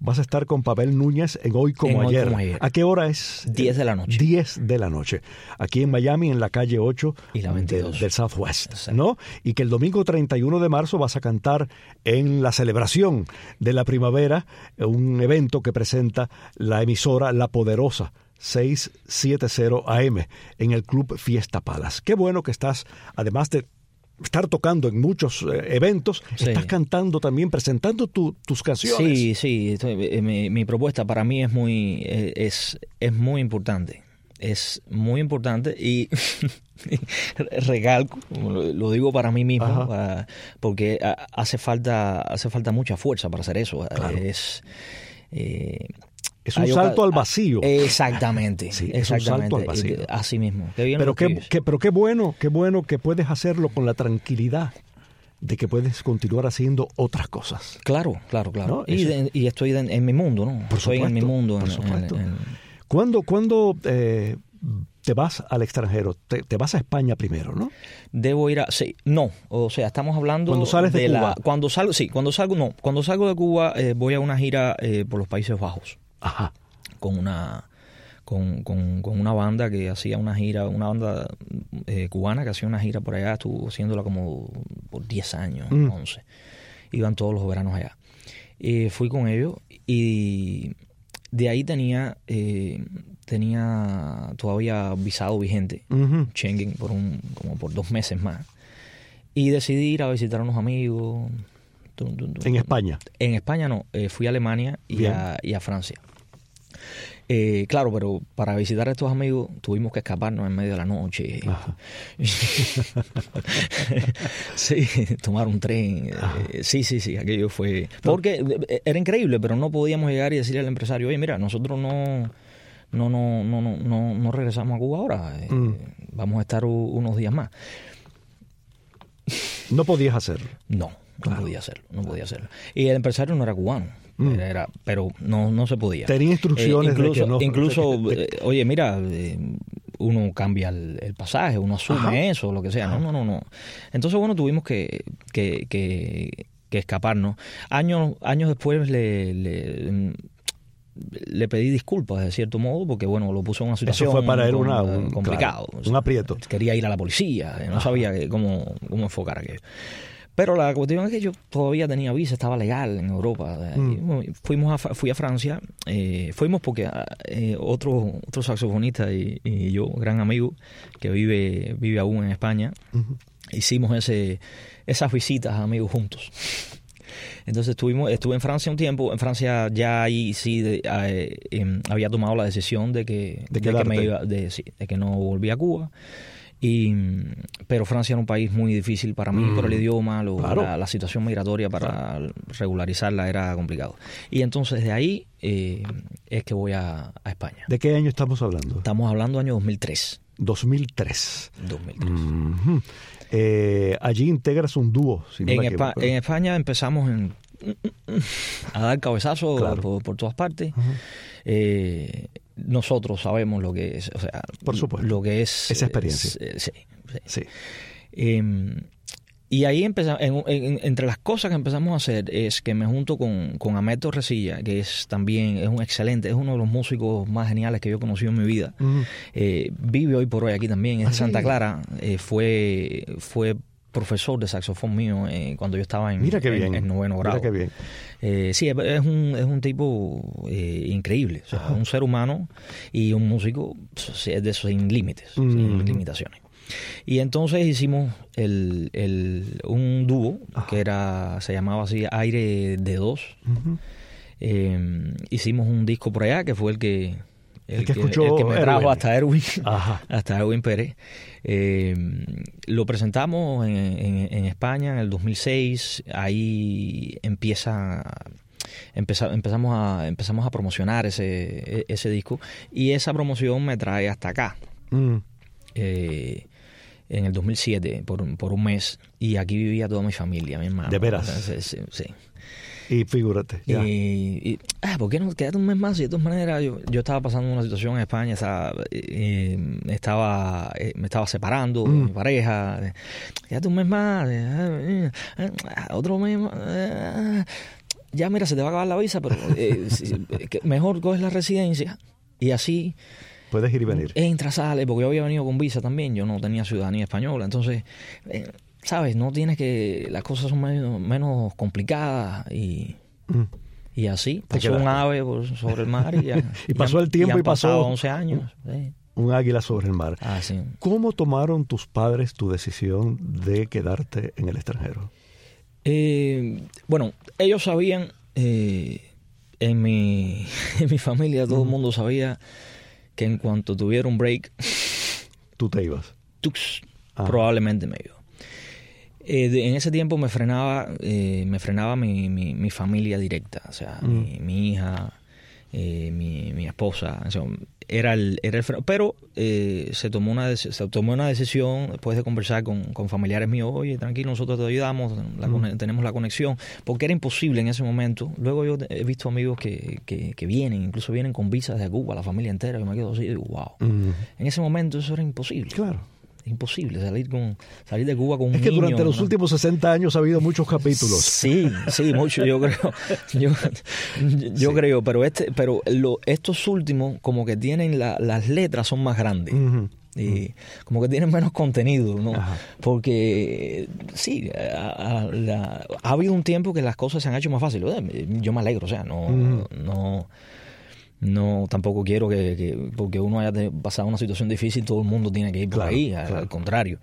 vas a estar con Pavel Núñez en Hoy Como, en ayer. Hoy Como Ayer. ¿A qué hora es? diez de la noche. diez de la noche. Aquí en Miami, en la calle ocho y la veintidós. Del, del Southwest. Exacto. ¿No? Y que el domingo treinta y uno de marzo vas a cantar en la celebración de la primavera, un evento que presenta la emisora La Poderosa seiscientos setenta A M en el Club Fiesta Palace. Qué bueno que estás, además de estar tocando en muchos eh, eventos, sí. estás cantando también, presentando tu, tus canciones. Sí, sí. Estoy, eh, mi, mi propuesta para mí es muy, eh, es, es muy importante. Es muy importante y recalco, lo, lo digo para mí mismo, uh, porque hace falta, hace falta mucha fuerza para hacer eso. Claro. Es... Eh, Es un salto al vacío. Exactamente. Sí, exactamente. Es un salto al vacío. Así mismo. Qué bien pero, lo qué, qué, pero qué bueno, qué bueno que puedes hacerlo con la tranquilidad de que puedes continuar haciendo otras cosas. Claro, claro, claro. ¿No? Y, de, y estoy de, en mi mundo, ¿no? Por estoy supuesto, en mi mundo. Por en, supuesto. En, en... ¿Cuándo, cuándo eh, te vas al extranjero? Te, te vas a España primero, ¿no? Debo ir a... Sí, no. O sea, estamos hablando... Cuando sales de, de Cuba. La, cuando salgo, sí, cuando salgo, no. Cuando salgo de Cuba eh, voy a una gira eh, por los Países Bajos. Ajá. Con una... Con, con, con una banda que hacía una gira, una banda eh, cubana que hacía una gira por allá, estuvo haciéndola como por diez años, mm. once. Iban todos los veranos allá. Eh, fui con ellos y de ahí tenía eh, tenía todavía visado vigente, uh-huh. Schengen, por un, como por dos meses más. Y decidí ir a visitar a unos amigos. Tum, tum, tum. ¿En España? En España no, eh, fui a Alemania y a, y a Francia. Eh, claro, pero para visitar a estos amigos tuvimos que escaparnos en medio de la noche. Sí, tomar un tren. Eh, sí, sí, sí, aquello fue... Porque era increíble, pero no podíamos llegar y decirle al empresario, oye, mira, nosotros no no no no no no, no regresamos a Cuba ahora. Eh, mm. Vamos a estar u- unos días más. ¿No podías hacerlo? No, claro. no podía hacerlo, no podía hacerlo. Y el empresario no era cubano. Mm. Era, era, pero no, no se podía. Tenía instrucciones eh, incluso, de que no... Incluso, de, eh, oye, mira, eh, uno cambia el, el pasaje, uno asume Ajá. eso, lo que sea. No, no, no, no. Entonces, bueno, tuvimos que, que, que, que escaparnos. Años, años después le... le le pedí disculpas de cierto modo porque bueno lo puso en una situación eso fue para él una, un, complicado claro, un aprieto, quería ir a la policía, no Ajá. sabía que, cómo, cómo enfocar aquello, pero la cuestión es que yo todavía tenía visa, estaba legal en Europa. Mm. Fuimos a, fui a Francia, eh, fuimos porque eh, otro otro saxofonista y, y yo, gran amigo que vive vive aún en España, uh-huh. hicimos ese esas visitas a amigos juntos. Entonces estuvimos, estuve en Francia un tiempo. En Francia ya ahí sí de, eh, eh, había tomado la decisión de que, de, de que me iba, de, sí, de que no volvía a Cuba. Y, pero Francia era un país muy difícil para mí mm. por el idioma, lo, claro. la, la situación migratoria para claro. regularizarla era complicado. Y entonces de ahí eh, es que voy a, a España. ¿De qué año estamos hablando? Estamos hablando año dos mil tres. dos mil tres. dos mil tres. Mm-hmm. Eh, allí integras un dúo. Si no en, me Espa- en España empezamos en, a dar cabezazos claro. por, por todas partes. Uh-huh. Eh, nosotros sabemos lo que es, o sea, por supuesto. Lo que es esa experiencia. Es, sí, sí. sí. Eh, y ahí empezamos, en, en, entre las cosas que empezamos a hacer es que me junto con, con Ahmed Torrecilla, que es también es un excelente, es uno de los músicos más geniales que yo he conocido en mi vida. Uh-huh. Eh, vive hoy por hoy aquí también, es de Santa Clara. Eh, fue, fue profesor de saxofón mío eh, cuando yo estaba en, Mira qué bien. en, en noveno grado. Mira qué bien. Eh, sí, es un, es un tipo eh, increíble, o sea, un ser humano y un músico de sin límites, uh-huh. sin limitaciones. Y entonces hicimos el, el, un dúo Ajá. que era se llamaba así Aire de Dos. Uh-huh. Eh, hicimos un disco por allá que fue el que el, el que, que, escuchó el que me trajo Erwin. hasta Erwin, Ajá. hasta Erwin Pérez. Eh, lo presentamos en, en, en España en el dos mil seis. Ahí empieza Empeza, empezamos a empezamos a promocionar ese ese disco y esa promoción me trae hasta acá. Mm. Eh, en el dos mil siete, por, por un mes, y aquí vivía toda mi familia, mi hermano. ¿De veras? Entonces, sí, sí. Y figúrate. Ya. Y, y ah, ¿por qué no quédate un mes más? Y de todas maneras, yo, yo estaba pasando una situación en España, estaba, eh, estaba eh, me estaba separando mm. de mi pareja. Quédate un mes más, eh, eh, otro mes más. Eh, ya mira, se te va a acabar la visa, pero eh, si, mejor coges la residencia y así... Puedes ir y venir. Entra, sale, porque yo había venido con visa también, yo no tenía ciudadanía española, entonces, eh, ¿sabes? No tienes que... Las cosas son menos, menos complicadas y... Mm. Y así, pasó un ave por, sobre el mar y ya... y pasó el tiempo y, y pasó... once años, sí. Un águila sobre el mar. Ah, sí. ¿Cómo tomaron tus padres tu decisión de quedarte en el extranjero? Eh, bueno, ellos sabían, eh, en, mi, en mi familia todo el mundo sabía que en cuanto tuviera un break... ¿Tú te ibas? Tux, ah. Probablemente me iba. Eh, de, en ese tiempo me frenaba eh, me frenaba mi, mi, mi familia directa, o sea, mm. mi, mi hija, eh, mi, mi esposa, o sea, era el, era el freno. Pero eh, se tomó una se tomó una decisión después de conversar con, con familiares míos. Oye, tranquilo, nosotros te ayudamos, la, mm. tenemos la conexión, porque era imposible en ese momento. Luego yo he visto amigos que, que, que vienen, incluso vienen con visas de Cuba, la familia entera, yo me quedo así y digo, wow. Mm. En ese momento eso era imposible. Claro. Imposible salir con salir de Cuba con un niño. Es que niño, durante los ¿no? últimos sesenta años ha habido muchos capítulos. Sí, sí, mucho, yo creo. Yo, yo sí. creo, pero este pero lo, estos últimos como que tienen la, las letras son más grandes. Uh-huh. Y como que tienen menos contenido, ¿no? Ajá. Porque sí, a, a, la, ha habido un tiempo que las cosas se han hecho más fáciles. Yo me alegro, o sea, no... Uh-huh. no No, tampoco quiero que, que porque uno haya pasado una situación difícil, todo el mundo tiene que ir por claro, ahí, al, claro. al contrario.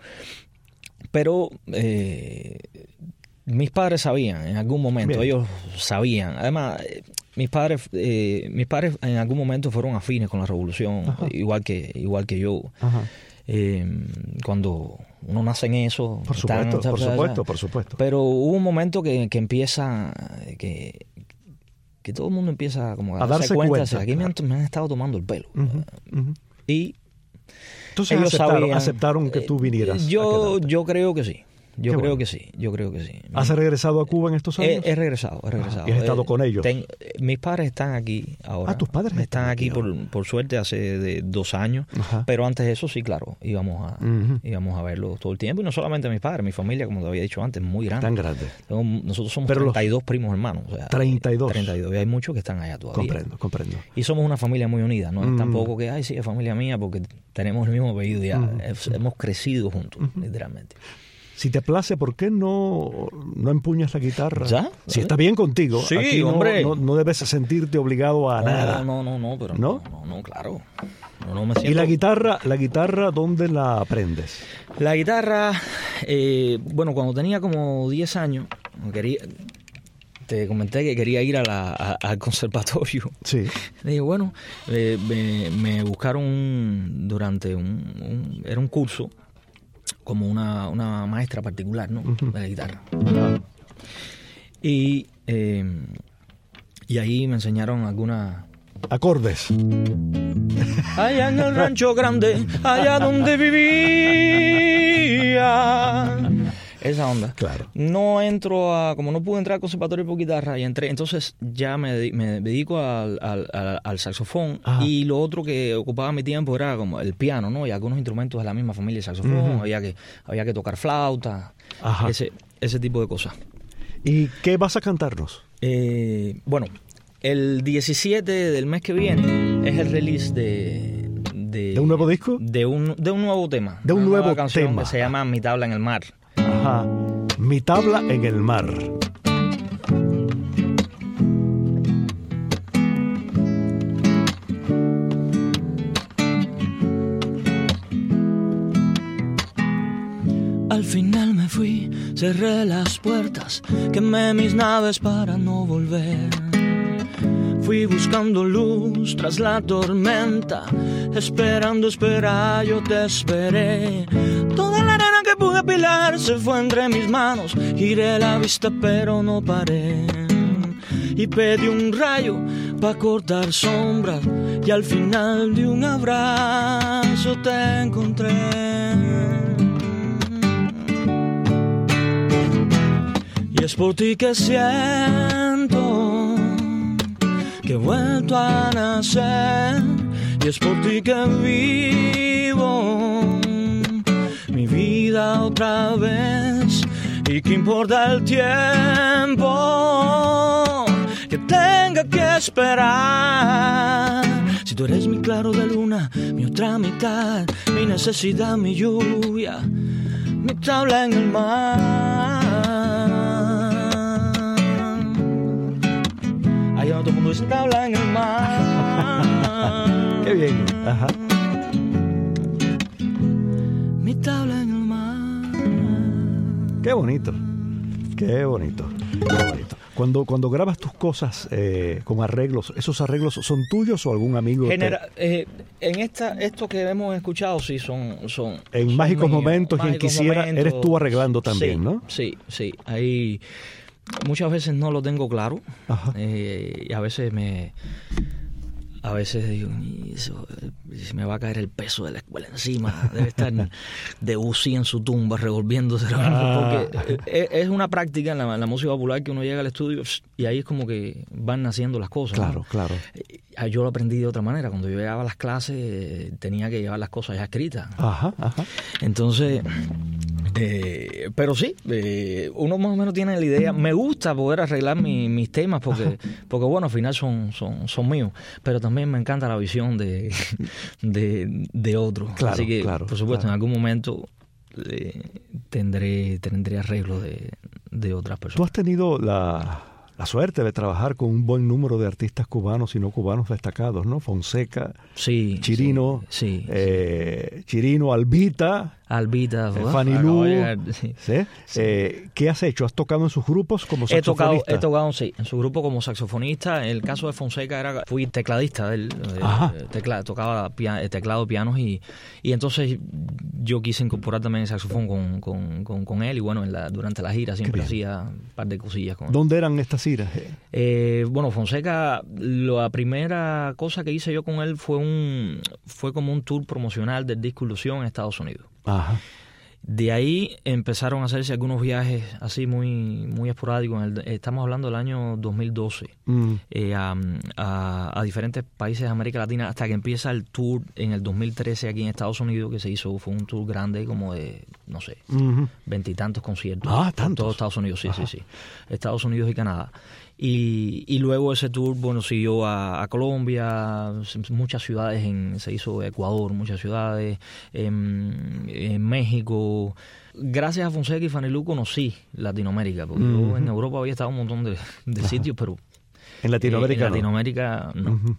Pero eh, mis padres sabían, en algún momento, Bien. ellos sabían. Además, eh, mis padres eh, mis padres en algún momento fueron afines con la revolución, Ajá. igual que igual que yo. Ajá. Eh, cuando uno nace en eso... Por supuesto, están, por, ¿sabes? supuesto por supuesto. Pero hubo un momento que, que empieza... que que todo el mundo empieza como a, a darse cuenta, cuenta o sea, aquí claro. me, han, me han estado tomando el pelo. Uh-huh, uh-huh. Y entonces ellos aceptaron, sabían, aceptaron que tú vinieras. Yo, yo creo que sí. Yo Qué creo bueno. que sí, yo creo que sí. ¿Has regresado a Cuba en estos años? He, he regresado, he regresado. ¿Y has estado eh, con ellos? Ten, mis padres están aquí ahora. Ah, tus padres están, están aquí, aquí por, por suerte hace de dos años. Ajá. Pero antes de eso sí, claro, íbamos a uh-huh. íbamos a verlos todo el tiempo. Y no solamente mis padres, mi familia, como te había dicho antes, muy grande. Tan grande. Nosotros somos pero treinta y dos los... primos hermanos. O sea, treinta y dos. treinta y dos. Y hay muchos que están allá todavía. Comprendo, comprendo. Y somos una familia muy unida. No es mm. tampoco que, ay, sí, es familia mía, porque tenemos el mismo apellido ya. Mm. Hemos crecido juntos, mm. literalmente. Si te place, ¿por qué no, no empuñas la guitarra? ¿Ya? Si está bien contigo, sí, aquí no, hombre. No, no debes sentirte obligado a no, nada. No, no, no, pero no, no, no, no claro. No, no me siento... ¿Y la guitarra, la guitarra dónde la aprendes? La guitarra, eh, bueno, cuando tenía como diez años, quería... Te comenté que quería ir a la, a, al conservatorio. Sí. Le dije, bueno, eh, me, me buscaron un, durante un, un... Era un curso como una, una maestra particular, ¿no? Uh-huh. De la guitarra. Uh-huh. Y, eh, y ahí me enseñaron algunas... Acordes. Allá en el rancho grande, allá donde vivía... Esa onda. Claro. No entro a... Como no pude entrar al conservatorio por guitarra y entré... Entonces ya me, me dedico al, al, al, al saxofón. Ajá. Y lo otro que ocupaba mi tiempo era como el piano, ¿no? Y algunos instrumentos de la misma familia de saxofón. Uh-huh. Había que, había que tocar flauta. Ajá. Ese, ese tipo de cosas. ¿Y qué vas a cantarnos? Eh, bueno, el diecisiete del mes que viene es el release de... ¿De, ¿De un nuevo disco? De un, de un nuevo tema. De un una nuevo canción tema. Que se llama Mi tabla en el mar. Ajá. Mi tabla en el mar. Al final me fui, cerré las puertas, quemé mis naves para no volver. Fui buscando luz tras la tormenta, esperando esperar, yo te esperé. Toda la arena que pude apilar se fue entre mis manos, giré la vista pero no paré. Y pedí un rayo pa' cortar sombras, y al final de un abrazo te encontré. Y es por ti que siento que he vuelto a nacer, y es por ti que vivo mi vida otra vez. Y que importa el tiempo que tenga que esperar. Si tú eres mi claro de luna, mi otra mitad, mi necesidad, mi lluvia, mi tabla en el mar. Ahí donde todo el mundo dice tabla en el mar. Qué bien. Ajá. Mi tabla en el mar. Qué bonito. Qué bonito. Qué bonito. Cuando, cuando grabas tus cosas eh, con arreglos, ¿esos arreglos son tuyos o algún amigo? Genera, te... eh, en esta, esto que hemos escuchado, sí, son... son en son Mágicos míos. Momentos, quien Mágicos quisiera, momentos, eres tú arreglando también, sí, ¿no? Sí, sí. Ahí muchas veces no lo tengo claro. Eh, y a veces me... A veces digo, eso, se me va a caer el peso de la escuela encima. Debe estar de U C I en su tumba revolviéndose. Ah. Porque es, es una práctica en la, en la música popular que uno llega al estudio y ahí es como que van naciendo las cosas. Claro, ¿no? claro. Yo lo aprendí de otra manera. Cuando yo llegaba a las clases tenía que llevar las cosas ya escritas. Ajá, ajá. Entonces... Eh, pero sí, eh, uno más o menos tiene la idea. Me gusta poder arreglar mi, mis temas porque, porque bueno, al final son, son, son míos, pero también me encanta la visión de, de, de otros. Claro, Así que, claro, por supuesto, claro. en algún momento eh, tendré, tendré arreglos de, de otras Tú personas. has tenido la, la suerte de trabajar con un buen número de artistas cubanos y no cubanos destacados, ¿no? Fonseca, Sí, Chirino, sí, sí, eh, Chirino, Albita, Albita, eh, ¿verdad? Fanny Acabo Lu. de llegar, sí. ¿Sí? Eh, ¿Qué has hecho? ¿Has tocado en sus grupos como He tocado, saxofonista? he tocado, sí, en su grupo como saxofonista. En el caso de Fonseca era, fui tecladista de él, Ajá. eh, tecla, tocaba pia, teclado, pianos y, y entonces yo quise incorporar también el saxofón con, con, con, con él y bueno, en la, durante la gira siempre hacía un par de cosillas con él. ¿Dónde eran estas giras? Eh, bueno, Fonseca, la primera cosa que hice yo con él fue un fue como un tour promocional del disco Ilusión en Estados Unidos. Ajá. De ahí empezaron a hacerse algunos viajes así muy muy esporádicos. En el, estamos hablando del año dos mil doce, Mm. eh, a, a, a diferentes países de América Latina hasta que empieza el tour en el dos mil trece aquí en Estados Unidos, que se hizo, fue un tour grande como de, no sé, Ujú. veintitantos conciertos. Ah, por tantos. todo Estados Unidos, sí, Ajá. sí, sí. Estados Unidos y Canadá. Y, y luego ese tour, bueno, siguió a, a Colombia, muchas ciudades, en, se hizo Ecuador, muchas ciudades, en, en México. Gracias a Fonseca y Fanny Lu conocí Latinoamérica, porque Uh-huh. yo en Europa había estado en un montón de, de sitios, pero En Latinoamérica eh, en no. Latinoamérica no. Ujú.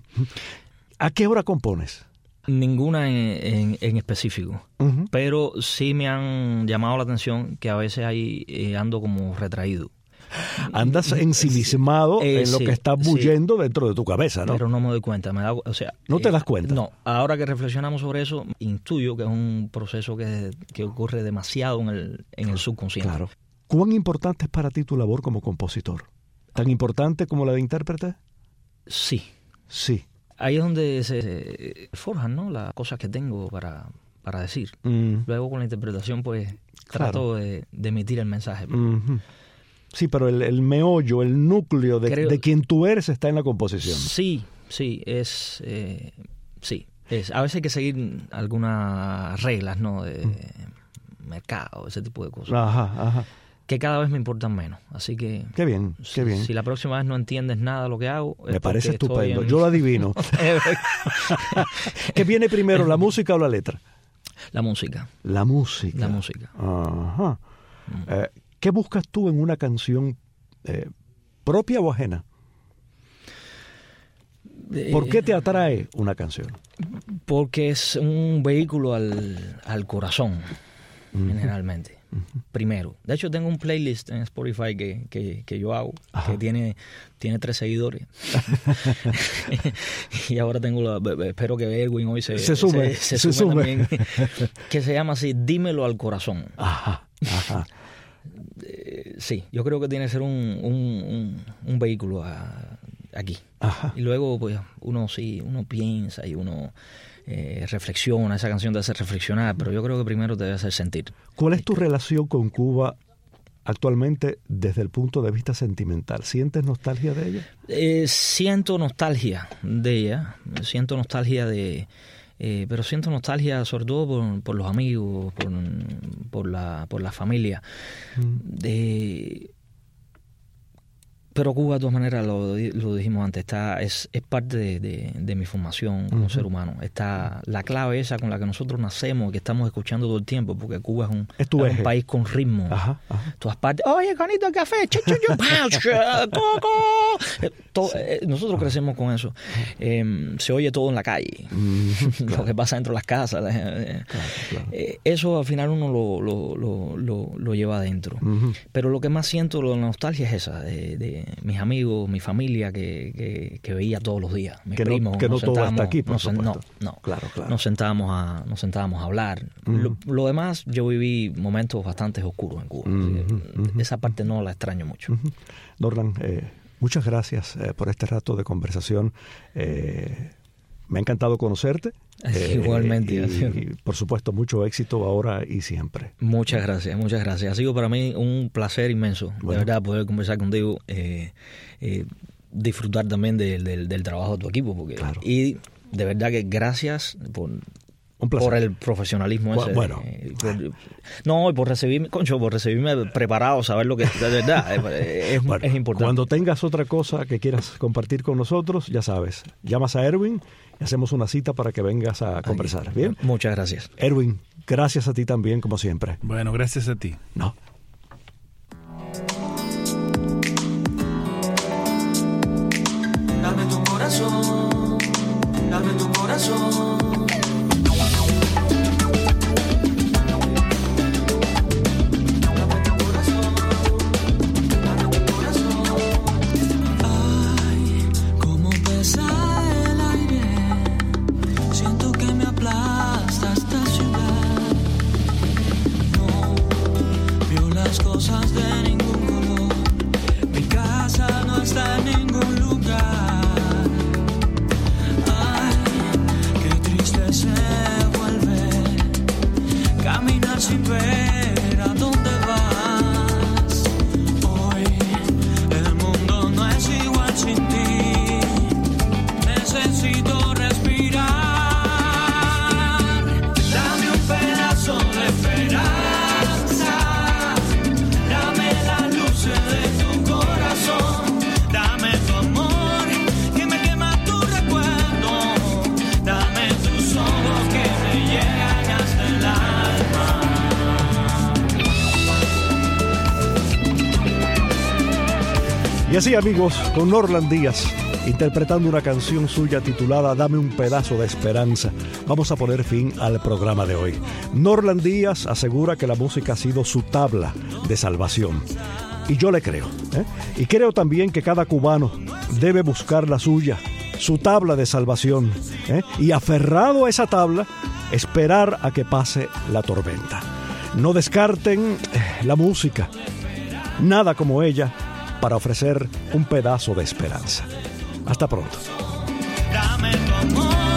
¿A qué hora compones? Ninguna en, en, en específico, Ujú. pero sí me han llamado la atención que a veces ahí eh, ando como retraído. Andas ensimismado Eh, en lo sí, que está sí. bullendo dentro de tu cabeza, ¿no? Pero no me doy cuenta, me da, o sea, ¿No te eh, das cuenta? No, ahora que reflexionamos sobre eso, intuyo que es un proceso que, que ocurre demasiado en el, en el subconsciente. Claro. ¿Cuán importante es para ti tu labor como compositor? ¿Tan importante como la de intérprete? Sí, Sí. ahí es donde se, se forjan, ¿no?, las cosas que tengo para, para decir. Mm. Luego con la interpretación, pues, Claro. trato de, de emitir el mensaje. Ujú. Sí, pero el, el meollo, el núcleo de, Creo- de quien tú eres está en la composición. Sí, sí, es... Eh, sí, es, a veces hay que seguir algunas reglas, ¿no?, de mercado, ese tipo de cosas, Ajá, ajá. que cada vez me importan menos. Así que... Qué bien, si, qué bien. si la próxima vez no entiendes nada de lo que hago... es Me parece porque estoy estupendo. en- Yo lo adivino. ¿Qué viene primero, la música o la letra? La música, La música. la música. Ajá. Eh, ¿Qué buscas tú en una canción eh, propia o ajena? ¿Por qué te atrae una canción? Porque es un vehículo al, al corazón, generalmente. Primero. De hecho, tengo un playlist en Spotify que, que, que yo hago, Ajá. que tiene, tiene tres seguidores. Y ahora tengo la... Espero que Edwin hoy se, Se sume, se, se sume sume. también. Que se llama así, Dímelo al corazón. Ajá, ajá. Eh, sí, yo creo que tiene que ser un, un, un, un vehículo a- aquí. Ajá. Y luego, pues, uno sí, uno piensa y uno eh, reflexiona. Esa canción te hace reflexionar, pero yo creo que primero te debe hacer sentir. ¿Cuál es tu relación con Cuba actualmente desde el punto de vista sentimental? ¿Sientes nostalgia de ella? Eh, siento nostalgia de ella, siento nostalgia de... Eh, pero siento nostalgia sobre todo por, por los amigos, por, por, la, por la familia. De, Pero Cuba, de todas maneras, lo, lo dijimos antes, está es, es parte de, de, de mi formación como uh-huh. ser humano. Está la clave esa con la que nosotros nacemos, que estamos escuchando todo el tiempo, porque Cuba es un, es es un país con ritmo. Ajá, ajá. Todas partes, oye, canito de café, coco. Todo, eh, nosotros crecemos con eso. Eh, se oye todo en la calle, mm, claro. Lo que pasa dentro de las casas. Eh, claro, claro. Eh, eso al final uno lo, lo, lo, lo, lo lleva adentro. Uh-huh. Pero lo que más siento, la nostalgia es esa, de, de mis amigos, mi familia que, que, que veía todos los días, mis que primos. No, que no todo está aquí, por nos, supuesto. No, no. Claro, claro. Nos sentábamos a, nos sentábamos a hablar. Uh-huh. Lo, lo demás, yo viví momentos bastante oscuros en Cuba. Uh-huh, uh-huh. Esa parte no la extraño mucho. Uh-huh. Norlan, eh, muchas gracias eh, por este rato de conversación. Eh, me ha encantado conocerte. Eh, Igualmente. Y, y, por supuesto, mucho éxito ahora y siempre. Muchas gracias, muchas gracias. Ha sido para mí un placer inmenso, bueno. de verdad, poder conversar contigo, eh, eh, disfrutar también de, de, del trabajo de tu equipo. Porque, claro. Y de verdad que gracias por... Un placer. Por el profesionalismo ese. Bueno. Eh, por, no, y por recibirme, concho, por recibirme preparado, saber lo que de verdad es, es, bueno, es importante. Cuando tengas otra cosa que quieras compartir con nosotros, ya sabes, llamas a Erwin y hacemos una cita para que vengas a conversar. Ay, ¿bien? Muchas gracias. Erwin, gracias a ti también, como siempre. Bueno, gracias a ti. No. Dame tu corazón, dame tu corazón. Cosas de ningún color, mi casa no está en ningún lugar. Ay, qué triste se vuelve caminar sin ver a dónde vas. Hoy el mundo no es igual sin ti, necesito respirar. Dame un pedazo de esperanza. Y así, amigos, con Norlan Díaz, interpretando una canción suya titulada Dame un pedazo de esperanza, vamos a poner fin al programa de hoy. Norlan Díaz asegura que la música ha sido su tabla de salvación. Y yo le creo. ¿eh? Y creo también que cada cubano debe buscar la suya, su tabla de salvación. ¿eh? Y aferrado a esa tabla, esperar a que pase la tormenta. No descarten eh, la música. Nada como ella para ofrecer un pedazo de esperanza. Hasta pronto. Dame tu amor.